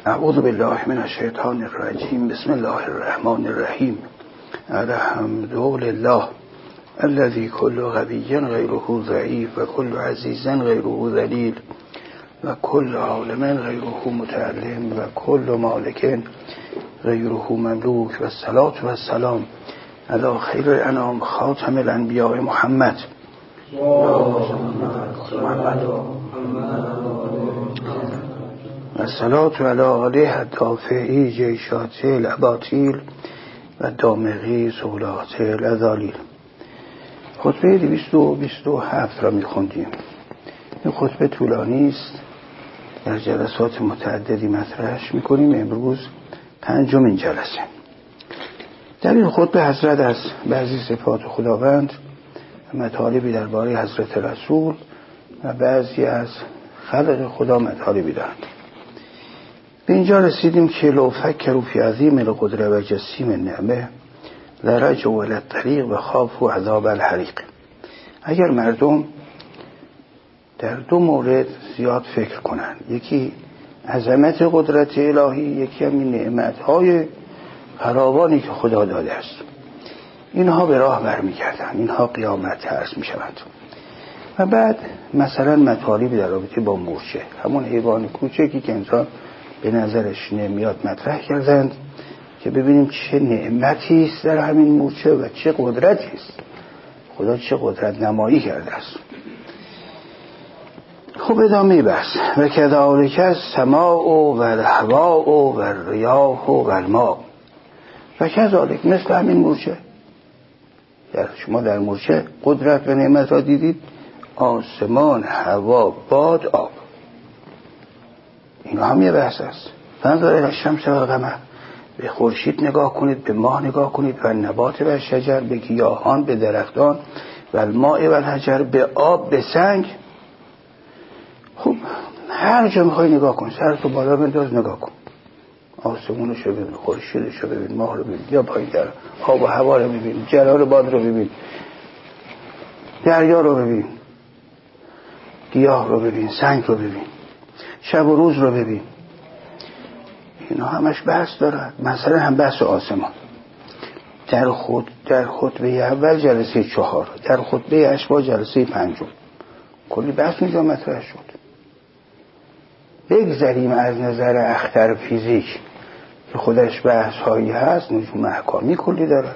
اعوذ بالله من الشیطان الرجیم. بسم الله الرحمن الرحیم. الحمد لله الذي كل غبي غيره ضعيف وكل عزيز غيره ذليل وكل عالم غيره متعلم وكل مالك غيره مملوك والصلاة والسلام على خير الأنام خاتم الأنبياء محمد والصلاة على آله الدافعي جيشات الأباطيل و دامغی سولات الأذالیل. خطبه 227 را میخوندیم. این خطبه طولانی است، در جلسات متعددی مطرحش میکنیم. امروز 5مین جلسه. در این خطبه حضرت از بعضی صفات خداوند و مطالبی درباره حضرت رسول و بعضی از خلق خدا مطالبی دارند. به اینجا رسیدیم که لو فکروا فی عظیم القدره و جسیم النعمه لرجعوا الی الطریق و خافوا عذاب الحریق. اگر مردم در دو مورد زیاد فکر کنند، یکی عظمت قدرت الهی، یکی همین نعمت‌های فراوانی که خدا داده است، اینها به راه برمیگردند، اینها قیامت ترس میشوند. و بعد مثلا مطالبی در رابطه با مورچه، همون حیوان کوچکی که انسان به نظرش نمیاد مطرح کردند که ببینیم چه نعمتی است در همین مورچه و چه قدرتی است. خدا چه قدرت نمایی کرده است. خب ادامه بحث. و کذالک السماء و الهواء و الریاح و الماء. و کذالک مثل همین مورچه، شما در مورچه قدرت و نعمت را دیدید، آسمان، هوا، باد، آب، اینا هم یه بحث است. فانظر الی الشمس و القمر، به خورشید نگاه کنید، به ماه نگاه کنید، و نبات و شجر، به گیاهان، به درختان، و الماء و الحجر، به آب، به سنگ. خب هر جا میخوای نگاه کن، سرتو بالا بنداز نگاه کن، آسمونش رو ببین، خورشیدش رو ببین، ماه رو ببین، یا پایین در آب و هوا رو ببین، جلال باد رو ببین، دریا رو ببین، گیاه رو ببین، سنگ رو ببین، شب و روز رو ببین. اینا همش بحث دارد. مثلا هم بحث آسمان در خطبه اول جلسه 4، در خطبه اشباح جلسه 5، کلی بحث اینجا مطرح شد. بگذاریم از نظر اختر فیزیک که خودش بحث هایی هست، نجوم احکامی کلی دارد.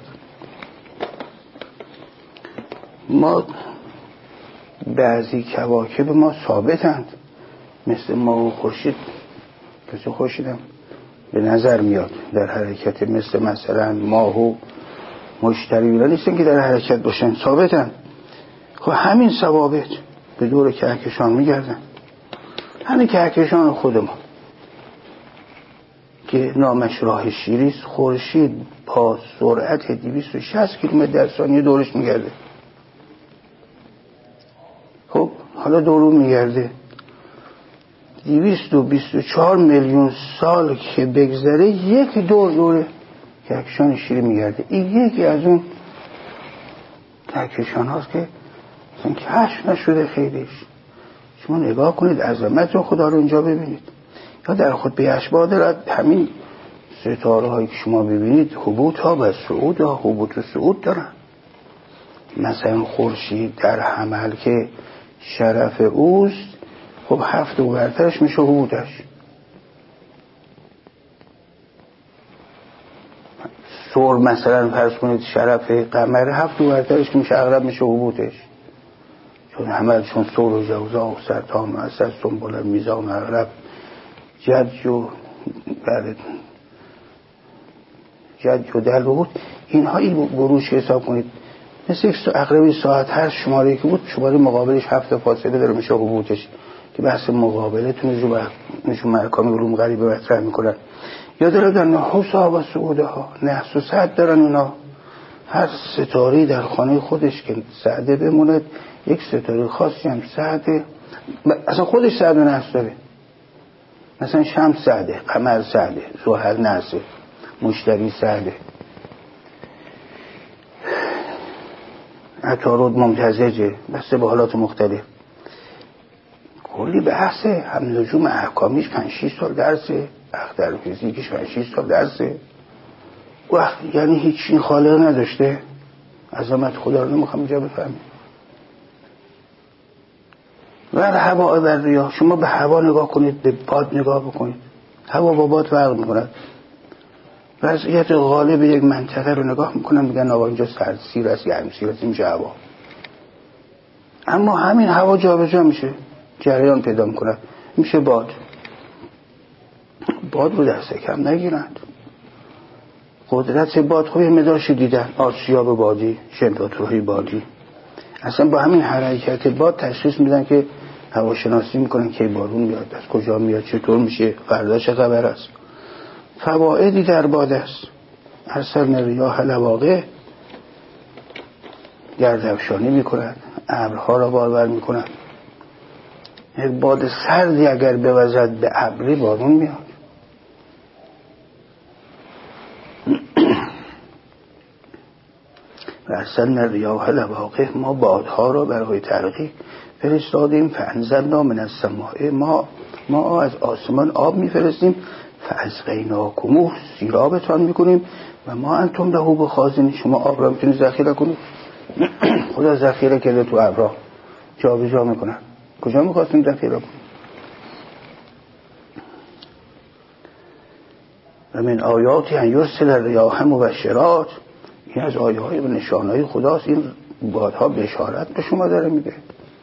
ما بعضی کواکب ما ثابتند، مثل ماه و خورشید. کسی خورشیدم به نظر میاد در حرکت، مثلا ماه و مشتری اینا نیستن که در حرکت باشن، ثابتن. خب همین ثوابت به دور کهکشان میگردن، همین کهکشان خود ما که نامش راه شیریست، خورشید با سرعت 260 کیلومتر در ثانیه دورش میگرده. خب حالا دورو میگرده 224 میلیون سال که بگذره یک دور کهکشان شیری میگرده. این یکی از اون کهکشان هاست که اصلا کشف نشده خیلیش. شما نگاه کنید عظمت خدا رو اینجا ببینید. یا در خطبه اشباح دارد همین ستاره هایی که شما ببینید هبوط ها و صعود ها، هبوط و صعود دارن. مثلا خورشید در حمل که شرف اوست، خب 7 برترش میشه هبوطش. سور مثلا فرض کنید شرف قمر 7 برترش میشه اغلب میشه هبوطش، چون حمل چون سور و جوزا و سرطان و اسد سنبل میزان اغلب جد و دلوت، اینها این گروش حساب کنید. مثل اقربی ساعت هر شماره که بود شماره مقابلش 7 فاصله داره میشه هبوطش، که بحث مقابله نجوم احکامی علوم غریبه مطرح میکنن. یا دارن نحوسها و سعودها، نحس و سعد دارن اونا. هر ستاری در خانه خودش که سعده بموند، یک ستاره خاصی هم سعده، اصلا خودش سعد و نحس داره. مثلا شمس سعده، قمر سعده، زحل نحسه، مشتری سعده، عطارد ممتزجه، بسته به حالات مختلف. کلی بحثه، هم نجوم احکامیش 5-6 سال درسه، اختر فیزیکیش 5-6 سال درسه. وقت یعنی هیچ این خالق نداشته. عظمت خدا رو نمیخوام اینجا بفهمیم. و هوا و ریا، شما به هوا نگاه کنید، به باد نگاه بکنید. هوا با باد فرق میکنه. وضعیت غالب یک منطقه رو نگاه میکنن، میگن آقا اینجا سردسیر است، گرمسیر است، اینجا هوا. اما همین هوا جابجا میشه، جریان پیدا میکنه، میشه باد. باد رو دست کم نگیرند. قدرت باد خوبی مدارشی دیدن، آسیاب بادی، شمپاتوری بادی. اصلا با همین حرکت باد تشخیص میدن که هواشناسی میکنن که بارون میاد، از کجا میاد، چطور میشه، فردا چه خبر است. فوائدی در باد است. ارسلنا الریاح لواقح، گردافشانی میکنن، ابرها را بارور میکنن. یک باد سردی اگر بوزد به ابری بارون میاد. ارسلنا الریاح لواقح، ما بادها را برای ترقی فرستادیم. فانزلنا من السماء، ما از آسمان آب میفرستیم. فاسقیناکموه، سیرابتان میکنیم. و ما انتم له بخازنین، شما آب را میتونید ذخیره کنید. خدا ذخیره کرده تو ابرها، جابجا میکنن. کجا میخواستیم ذخیره کنیم؟ و من آیاتی ان یرسل الریاح مبشرات، این از آیه های و نشانهای خداست. این بادها بشارت به شما داره میده.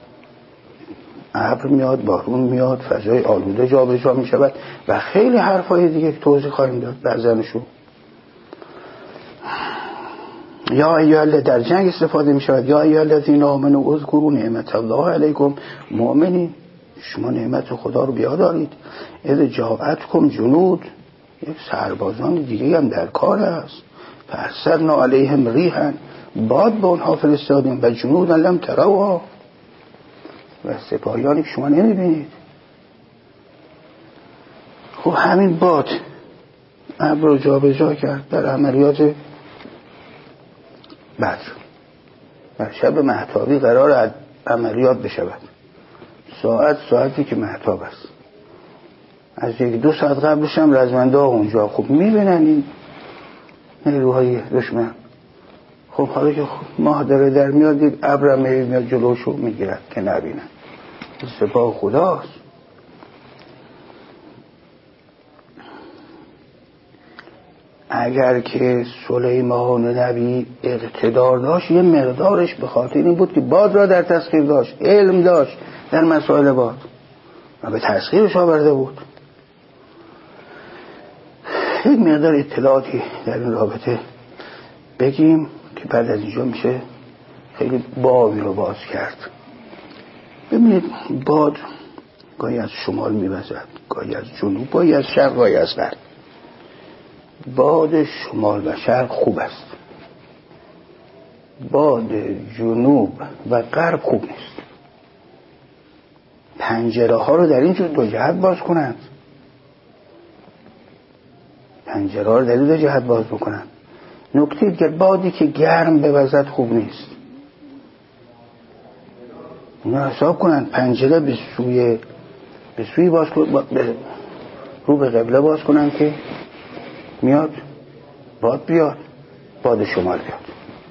ابر میاد، بارون میاد، فضای آلوده جابجا میشود و خیلی حرفای دیگه که توضیح خواهیم داد بعضنشون. یا ایال در جنگ استفاده میشود. یا ایال الذین آمنوا اذکروا نعمت الله علیکم، مؤمنین شما نعمت خدا رو بیاد دارید. اذ جاءتکم جنود، یک سربازان دیگه هم در کار است. فارسلنا علیهم ریحا، باد به اونها فرستادیم. و جنودا لم تروها، و سپاهیانی که شما نمیبینید. خب همین باد ابر رو جابجا کرد در عملیات بدر. در شب مهتابی قرار عملیات بشود. ساعتی که مهتاب است. از 1-2 ساعت قبلش هم رزمنده ها اونجا خب میبینن این نیروهای دشمن. خب حالا که ماه داره در میاد، دید ابر میاد جلوشو میگیرد که نبینن. سپاه خداست. اگر که سلیمان نبی اقتدار داشت، یه مقدارش به خاطر این بود که باد را در تسخیر داشت، علم داشت در مسائل باد و به تسخیرش آورده بود. یک مقدار اطلاعاتی در این رابطه بگیم که بعد از اینجا میشه خیلی بابی رو باز کرد. ببینید باد گاهی از شمال میوزد، گاهی از جنوب، گاهی از شرق، گاهی از غرب. باد شمال و شرق خوب است، باد جنوب و غرب خوب نیست. پنجره ها رو در این دو جهت باز کنند، پنجره ها رو در این دو جهت باز بکنند. نکته دیگر، بادی که گرم بوزد خوب نیست. اینا حساب کنند. پنجره به سوی باز کنند، رو به قبله باز کنند که میاد باد بیاد، باد شمال بیاد.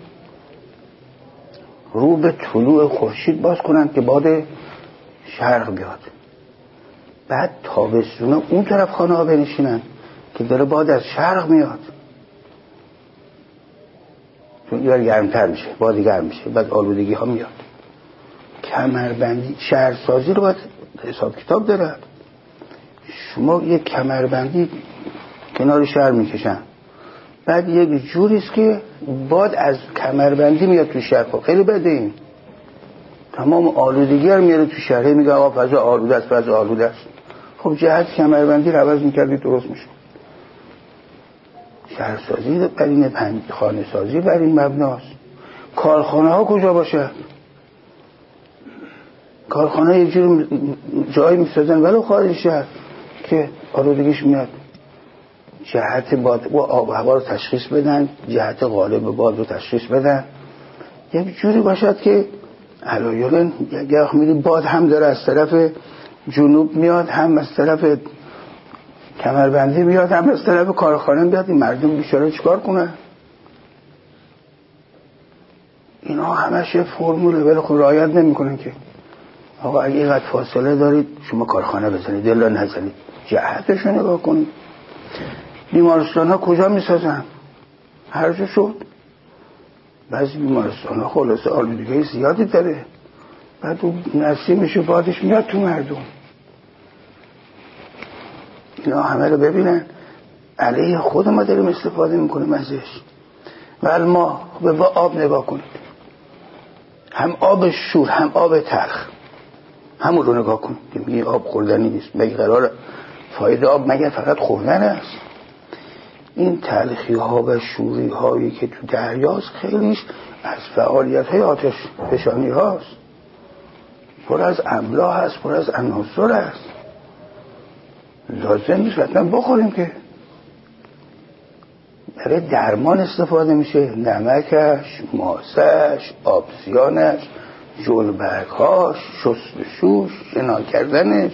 رو به طلوع خورشید باز کنند که باد شرق بیاد. بعد تابستون اون طرف خانه ها بنشینند که داره باد از شرق میاد، چون یه گرمتر میشه، بادی گرم میشه، بعد آلودگی ها میاد. کمربندی شهرسازی رو باید حساب کتاب دارد. شما یک کمربندی کنار شهر میکشن، بعد یک جوریست که باد از کمربندی میاد تو شهر. خب خیلی بده این. تمام آلودگی رو میاره تو شهر، میگه آقا فضا آلوده است، فضا آلوده است. خب جهت کمربندی رو عوض میکردی درست میشه. شهرسازی بر این، خانه سازی بر این مبناست. کارخانه ها کجا باشه؟ کارخانه یه جور جایی میسازن ولو خارج شهر که آلودگیش میاد. جهت باد و آب و هوا رو تشخیص بدن، جهت غالب باد رو تشخیص بدن. یک جوری باشد که علایقاً اگه میری باد هم داره از طرف جنوب میاد، هم از طرف کمربندی میاد، هم از طرف کارخانه میاد. این مردم بیچاره چیکار کنه؟ اینا همش فرموله، ولی خب رعایت نمیکنن که آقا اگه اینقدر فاصله دارید شما کارخانه بزنید الا نزنید. جهتش رو نگاه کنید. بیمارستان ها کجا میسازن؟ هر جا شد. بعضی بیمارستان ها خلاصه آلودگی زیادی داره، بعد اون نسیمش و بادش میاد تو مردم. اینا همه رو ببینن علیه خود ما داریم استفاده میکنیم ازش. ولی ما به آب نگاه کنید، هم آب شور هم آب تلخ، همون رو نگاه کنید که میگه آب خوردنی نیست. مگه قرار فایده آب مگه فقط خوردن است؟ این تلخی ها و شوری هایی که تو دریاست خیلیش از فعالیت های آتش فشانی هاست، پر از املاح هست، پر از عناصر هست. لازم نیست حتما بخوریم که. برای درمان استفاده میشه، نمکش، ماسش، آبزیانش، جلبرگهاش، شستشوش، شنا کردنش.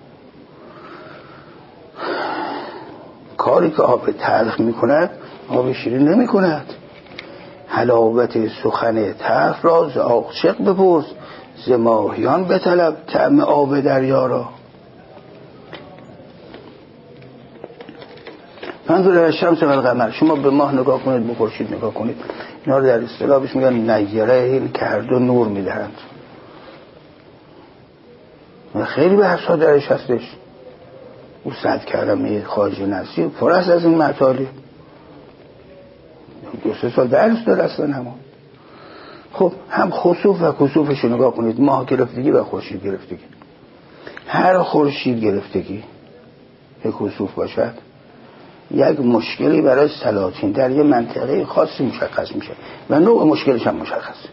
کاری که آب تلخ میکند آب شیرین نمیکند. حلاوت سخن تلخ را ز عاشق بپرس، ز ماهیان بطلب طعم آب دریا را. منظور از شمس و القمر، شما به ماه نگاه کنید، به خورشید نگاه کنید، اینا رو در اصطلاح بهش میگن نیره این کرد و نور میدهند. و خیلی بحث ها درش هستش. او 100 کلمه خواجه نصیر پر است از این مطالب. 2-3 سال درس داره اصلا همون. خب هم خسوف و کسوفش رو نگاه کنید، ماه گرفتگی و خورشید گرفتگی. هر خورشید گرفتگی یک کسوف باشد، یک مشکلی برای سلاطین در یه منطقه خاصی مشخص میشه و نوع مشکلش هم مشخصه.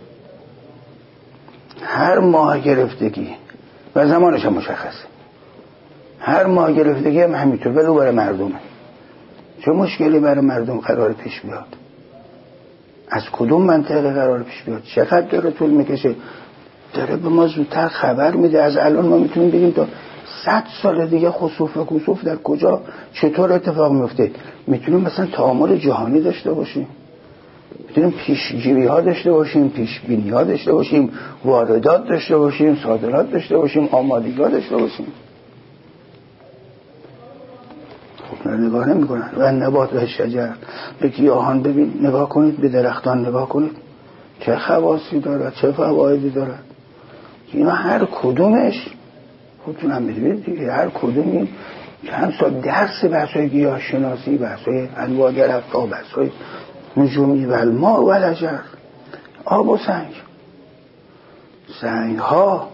هر ماه گرفتگی و زمانش هم مشخصه. هر ماه گرفتگی هم همینطور، ولی برای مردمه. چه مشکلی برای مردم قرار پیش بیاد؟ از کدوم منطقه قرار پیش بیاد؟ چقدر داره طول میکشه؟ داره به ما زودتر خبر میده. از الان ما میتونیم بگیم تا 100 سال دیگه خسوف و کسوف در کجا چطور اتفاق میفته. میتونیم مثلا تعامل جهانی داشته باشیم، میتونیم پیشگیری ها داشته باشیم، پیشبینی ها داشته باشیم، واردات داشته باشیم، صادرات داشته باشیم، آمادگی ها داشته باشیم. خب نگاه نمی کنن. و نبات و شجر، به گیاهان ببین، نگاه کنید، به درختان نگاه کنید، چه خواصی دارد، چه فوایدی دارد. اینا هر کدومش خودتون هم میدونید دیگه، هر کدومی چند سال درس بحثای گیاه شناسی، بحثای انواع درخت‌ها، بحثای نجومی و الماء و الحجر، آب و سنگ ها،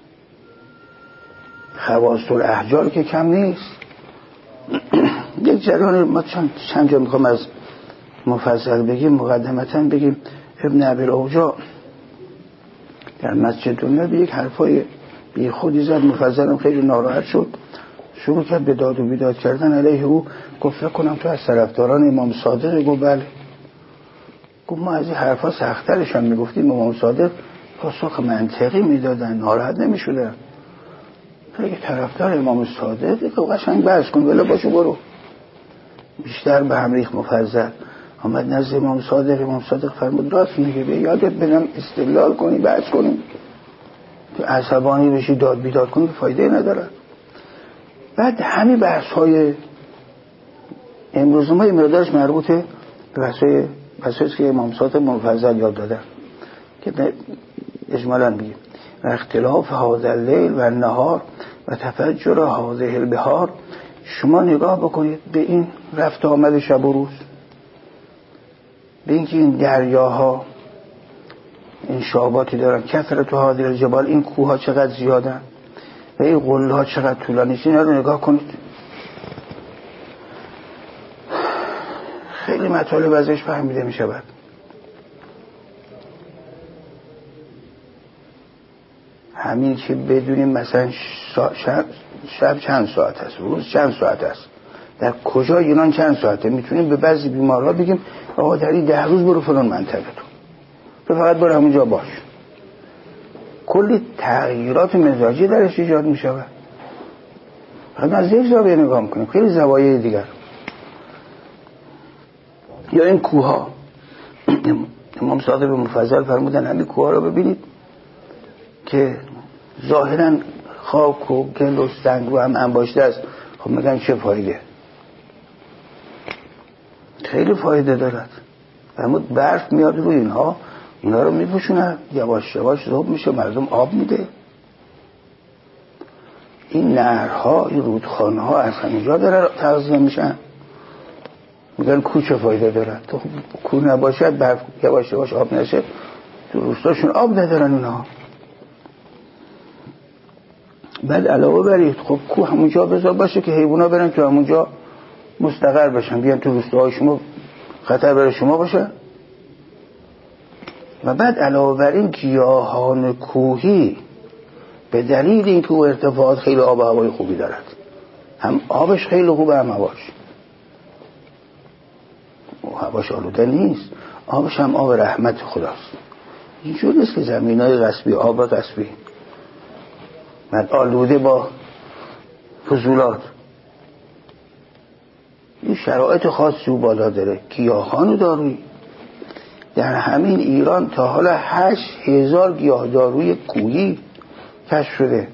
خواص الاحجار که کم نیست. یک جریان ما چند جا میخوام از مفصل بگیم. مقدمتا بگیم ابن ابی الاوجاع در مسجد دنیا به یک حرفای بی خودی زد. مفصلم خیلی ناراحت شد، شروع کرد به داد و بیداد کردن علیه او. گفت فکر کنم تو از طرفداران امام صادق. گفت بله. گفت ما از این حرفا سخت‌ترش هم میگفتیم. امام صادق پاسخ منطقی میدادن، ناراحت نمیشدن. اگه طرفدار امام صادق که قشنگ بحث کن، ولی باشو برو. بیشتر به هم ریخت. مفصل آمد نزد امام صادق. امام صادق فرمود راست میگه، به یادت بدم استدلال کنی، بحث کنی. که عصبانی بشی داد بیداد کنی فایده نداره. بعد همین بحث های امروز ما مقدارش مربوطه به بحثایی که امام صادق مفصل یاد دادن که اجمالاً بگیم و اختلاف هذا اللیل و النهار و تفجر هذه البحار. شما نگاه بکنید به این رفت آمد شب و روز، به اینکه این دریاها این شعاباتی دارن، کثرت هذه الجبال، این کوه ها چقدر زیادن و این قله ها چقدر طولانی. اینا رو نگاه کنید. خیلی مطالب ازش فهمیده می شود. همین که بدونیم مثلا شب چند ساعت هست، روز چند ساعت هست، در کجا ایران چند ساعته، میتونیم به بعضی بیمارها بگیم آقا در این 10 روز برو فلان منطقه تو فقط برو همونجا باش. کلی تغییرات مزاجی درش ایجاد می شود. فقط از یک زاویه نگاه میکنیم، خیلی زوایای دیگر. یا این کوها، امام صادق مفضل فرمودن همین کوها رو ببینید که ظاهرا خاک و گل و سنگ و هم انباشته است. خب میگن چه فایده؟ خیلی فایده دارد. فرمود برف میاد روی اینها رو میپوشونه، یواش یواش ذوب میشه، مردم آب میده. این نهرها، این رودخانه ها از همینجا داره تغذیه میشن. میگن کو چه فایده دارد؟ تو کو نباشد، برف یواش یواش آب نشه، تو روستاشون آب ندارن اینا. بعد علاوه برید خب کو همونجا بذار باشه که حیوونا برن تو همونجا مستقر بشن، بیان تو روستاهای شما خطر برای شما باشه. و بعد علاوه بر این گیاهان کوهی به دلیل اینکه او ارتفاعات خیلی آب و هوای خوبی دارد، هم آبش خیلی خوبه هم هواش، هواش آلوده نیست، آبش هم آب رحمت خداست. اینجور نیست که زمینای غصبی، آب غصبی بعد آلوده با فضولات. این شرایط خاصی او بالا داره. گیاهان دارویی در همین ایران تا حالا 8000 گیاه داروی کوهی کشف شده.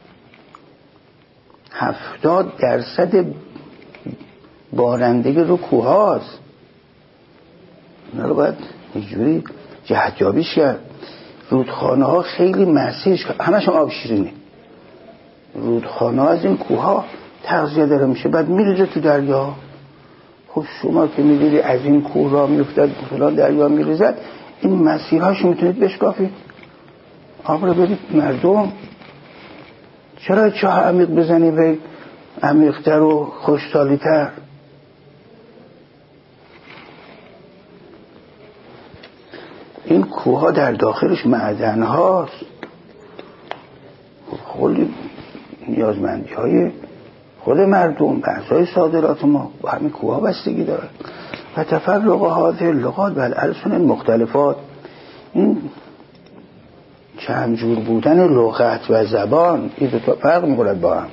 70% بارندگی رو کوه هاست. اینا رو باید اینجوری جهت‌یابیش کرد. رودخانه ها خیلی مسیج، همش آب شیرینه. رودخانه ها از این کوه ها تغذیه داره میشه، بعد میریزه تو دریا. خب شما که میدیدی از این کوه را میفتد فلان دریا میریزد، این مسیرهاش میتونید بشکافید، آب رو بدید مردم. چرا چاه عمیق بزنی به عمیق‌تر و خوش‌سالی‌تر؟ این کوه ها در داخلش معدن هاست. خیلی نیازمندی های خود مردم، بحث‌های صادرات ما با همین کوه ها بستگی داره. و تفرق هذه اللغات و الألسن مختلفات، این چند جور بودن لغت و زبان، این دو تا فرق می‌کنه با هم.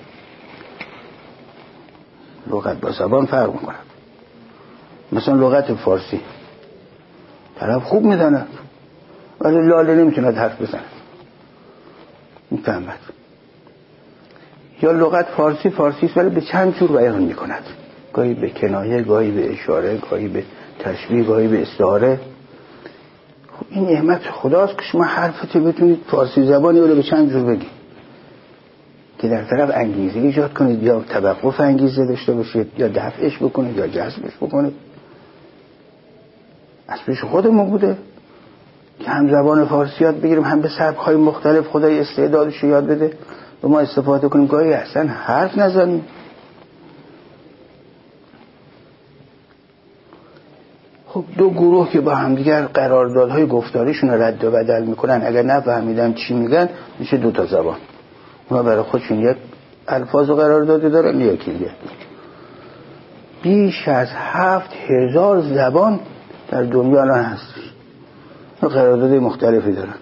لغت با زبان فرق می‌کنه. مثلا لغت فارسی طرف خوب می‌داند ولی لاله نمی‌تونه حرف بزنه، می‌فهمد. یا لغت فارسی است ولی به چند جور بیان می‌کند، گاهی به کنایه، گاهی به اشاره، گاهی به تشبیه، گاهی به استعاره. خب این نعمت خداست که شما حرفت بتونید فارسی زبانی رو به چند جور بگید که در طرف انگیزه ایجاد کنید، یا توقف انگیزه داشته باشید، یا دفعش بکنید یا جذبش بکنید. از پیش خودمون بوده که هم زبان فارسی یاد بگیریم، هم به سبک‌های مختلف خدای استعدادش رو یاد بده و ما استفاده کنیم، گاهی اصلا حرف نزنیم. خب دو گروه که با همدیگر قراردادهای گفتاریشون رو رد و بدل میکنن، اگر نفهمیدن چی میگن میشه دو تا زبان. اونا برای خودشون یک الفاظ و قراردادی دارن، یکی دیگه. بیش از 7000 زبان در دنیا الان هستش، قرارداد مختلفی دارن.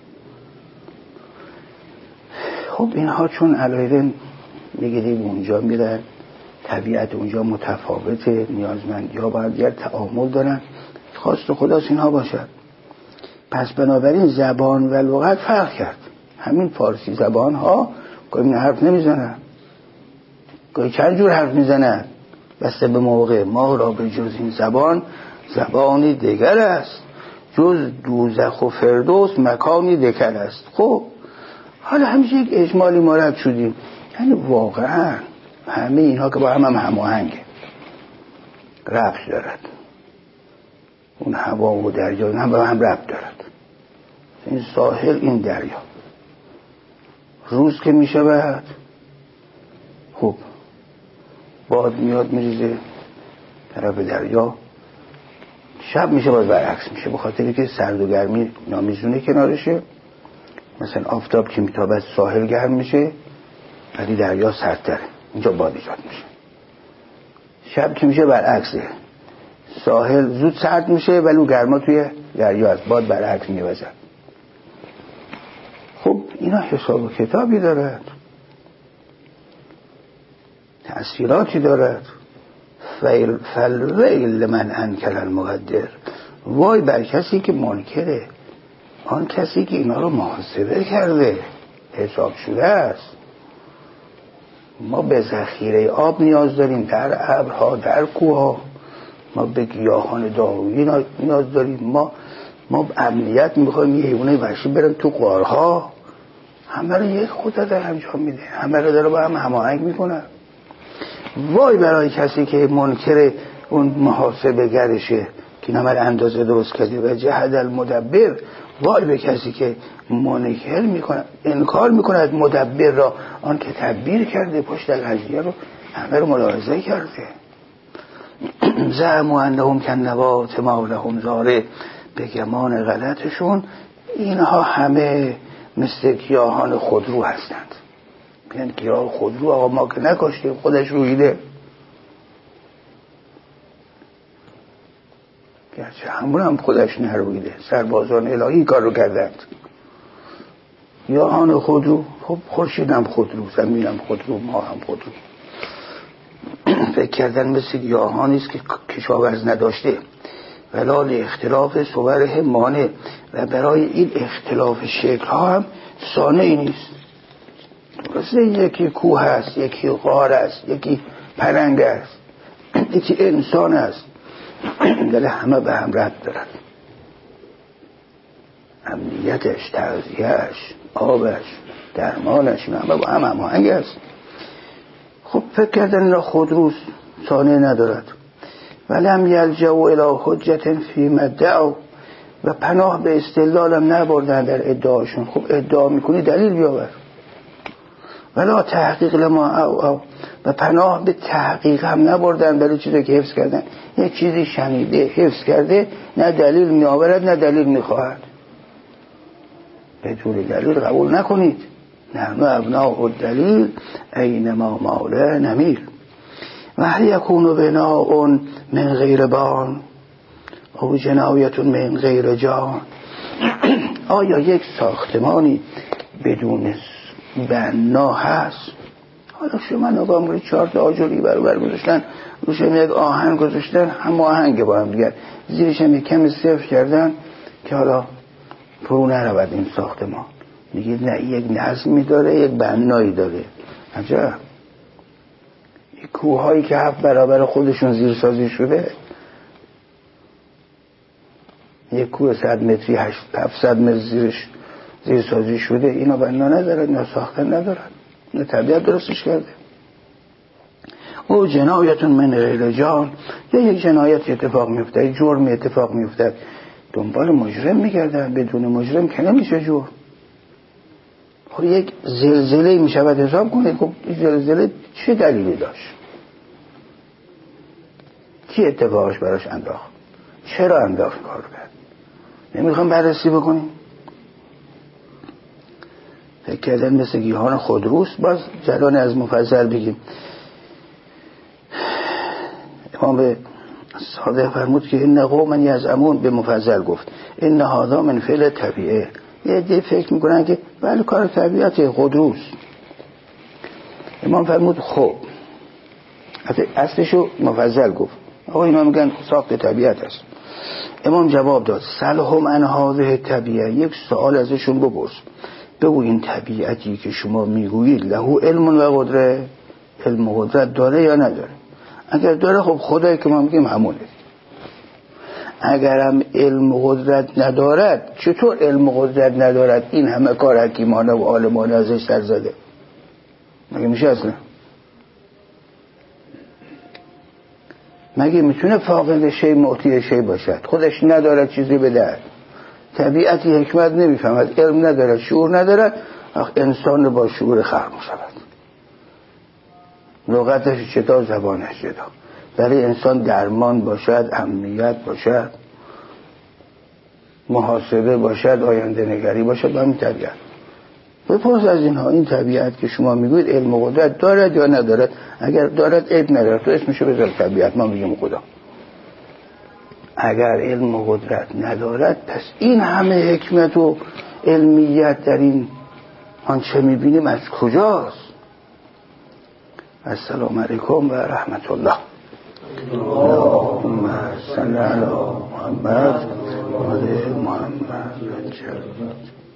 خب اینها چون علایدن میگیدیم اونجا میرن، طبیعت اونجا متفاوته، نیازمندی ها باید دیگر تعامل دارن، خواست خداست اینها باشد. پس بنابراین زبان و لغت فرق کرد. همین فارسی زبان ها گاهی حرف نمیزنن، گاهی چند جور حرف میزنن، بسته به موقع. ما را به جز این زبان زبانی دیگر است، جز دوزخ و فردوس مکانی دیگر است. خب حالا همیشه یک اجمالی مورد شدیم، یعنی واقعا همه اینها که با هم هماهنگه، ربط دارد. اون هوا و دریا هم با هم ربط دارد. این ساحل، این دریا، روز که میشه بعد خوب باد میاد میریزه طرف دریا، شب میشه باز برعکس میشه، به خاطری که سرد و گرمی نامیزونه کنارشه. مثلا آفتاب که میتابد ساحل گرم میشه ولی دریا سردتره، اینجا باد ایجاد میشه. شب که میشه برعکسه، ساحل زود سرد میشه ولی اون گرما توی دریا است، باد برعکس میوزد. خب اینا حساب و کتابی دارد. تأثیراتی دارد. فالویل من انکر المقدر، وای بر کسی که منکره، آن کسی که اینا رو محاسبه کرده، حساب شده است. ما به ذخیره آب نیاز داریم، در ابرها، در کوهها، ما به گیاهان دارویی نیاز داریم، ما امنیت میخوایم یه حیوانه وحشی برن تو غارها، همه رو یک خدا داره انجام میده، همه رو داره با هم هماهنگ میکنه. وای برای کسی که منکر اون محاسبه گرشه که نمر اندازه درست کرده و جهد المدبر، وای به کسی که منکر میکنه، انکار میکنه از مدبر را، آن که تدبیر کرده، پشت قضیه رو همه رو ملاحظه کرده. زعموا انهم کنبات ما لهم زاره، به گمان غلطشون اینها همه مثل گیاهان خودرو هستند. میگن گیاه خودرو آقا ما که نکاشتیم، خودش رویده، گرچه همون هم خودش نرویده، سربازان الهی کار رو کردند. گیاهان خودرو، خب خورشید هم خودرو، زمین هم خودرو، ما هم خودرو. فکر کردن مثل گیاهانیست که کشاورز نداشته، ولال اختلاف صوره مانع، و برای این اختلاف شکل ها هم صانعی نیست. درسته یکی کوه است، یکی غار است، یکی پرنگ است، یکی انسان است، ولی همه به هم ربط دارن. امنیتش، تغذیه‌اش، آبش، درمانش، همه با هم هماهنگ است. خب فکر کردن اینا خودروست، صانع ندارد. ولم یلجأوا الی حجة فیما ادعوا، و پناه به استدلالم نبردن در ادعاشون. خب ادعا میکنی دلیل بیاور. ولا تحقیق لما او، و پناه به تحقیق هم نبردن برای چیزی که حفظ کردن. یک چیزی شنیده حفظ کرده، نه دلیل میآورد نه دلیل میخواهد. بدون دلیل قبول نکنید. نحن ابناء الدلیل اینما ماله نمیل. و هل یکون بناء من غیر بان او جنایت من غیر جان، آیا یک ساختمانی بدون بنا هست؟ حالا شما نگاه کنید 4 تا آجری برابر گذاشتن، روش یک آهن گذاشتن، هم آهنگ با هم دیگر، زیرش هم یک کم صفر کردن که حالا فرو نرود این ساختمان. میگید نه، یک نظمی داره، یک بنایی داره. عجب. این کوههایی که 7 برابر خودشون زیرسازی شده، یک کوه 100 متری 700 متر زیرش زیرسازی شده، اینا بنا ندارد، اینا ساختن ندارد، اینا طبیعت درستش کرده. او جنایتون من غیر جان، یا یک جنایت اتفاق میفته، یک جرم اتفاق میفته، دنبال مجرم میگردن، بدون مجرم که نمیشه جرم. خب یک زلزله میشود حساب کنید، خب این زلزله چه دلیلی داشت؟ کی اتفاقش براش انداخت؟ چرا انداخت کار کرد؟ نمیخوام بررسی بکنیم. فکر کردن مثل گیاهان خودروست. باز جلان از مفصل بگیم. امام صادق فرمود که این قوما یزعمون، به مفصل گفت این هذا من فعل طبیعه. یه عده فکر میکنن که بله کار طبیعت خودروست. امام فرمود خب اصلشو مفصل گفت، آقا اینا میگن ساخت طبیعت است. امام جواب داد سلهم عن هذه طبیعه، یک سوال ازشون بپرس، بگو این طبیعتی که شما میگویید له علم و قدرت، علم و قدرت داره یا نداره؟ اگر داره خب خدایی که ما میگیم همونه. اگرم علم و قدرت ندارد، چطور علم و قدرت ندارد این همه کار حکیمانه و عالمانه ازش سر زده؟ مگه میشه اصلا؟ مگه میتونه فاقد شی معطی شی باشد؟ خودش ندارد چیزی بده، طبیعتی حکمت نمیفهمد، علم ندارد، شعور ندارد، انسان با شعور خلق شود. لغتش جدا، زبانش جدا. برای انسان درمان باشد، امنیت باشد، محاسبه باشد، آینده نگری باشد، با همین طبیعت. بپرس از اینها، این طبیعت که شما میگوید علم و قدرت دارد یا ندارد؟ اگر دارد عیب ندارد، تو اسمشو بذار طبیعت، ما میگیم خدا. اگر علم و قدرت ندارد، پس این همه حکمت و علمیت در این آنچه میبینیم از کجاست؟ السلام علیکم و رحمت الله. اللهم صل علی محمد و آل محمد.